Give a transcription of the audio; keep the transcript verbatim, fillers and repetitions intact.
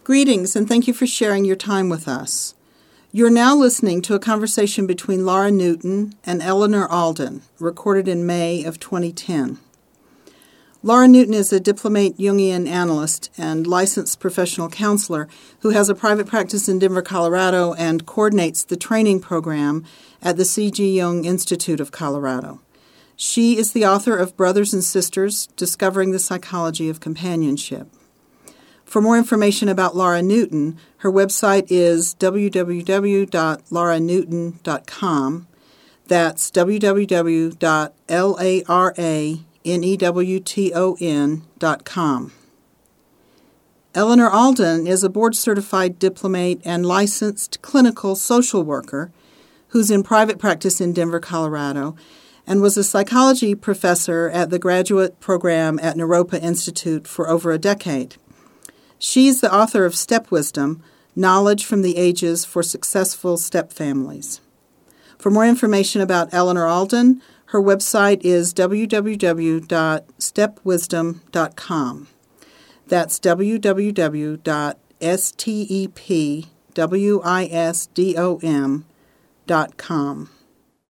Greetings, and thank you for sharing your time with us. You're now listening to a conversation between Laura Newton and Eleanor Alden, recorded in May of twenty ten. Laura Newton is a diplomate Jungian analyst and licensed professional counselor who has a private practice in Denver, Colorado, and coordinates the training program at the C G. Jung Institute of Colorado. She is the author of Brothers and Sisters, Discovering the Psychology of Companionship. For more information about Laura Newton, her website is w w w dot laura newton dot com. That's w w w dot laura newton dot com. Eleanor Alden is a board-certified diplomate and licensed clinical social worker who's in private practice in Denver, Colorado, and was a psychology professor at the graduate program at Naropa Institute for over a decade. She's the author of Step Wisdom, Knowledge from the Ages for Successful Step Families. For more information about Eleanor Alden, her website is w w w dot step wisdom dot com. That's w w w dot step wisdom dot com.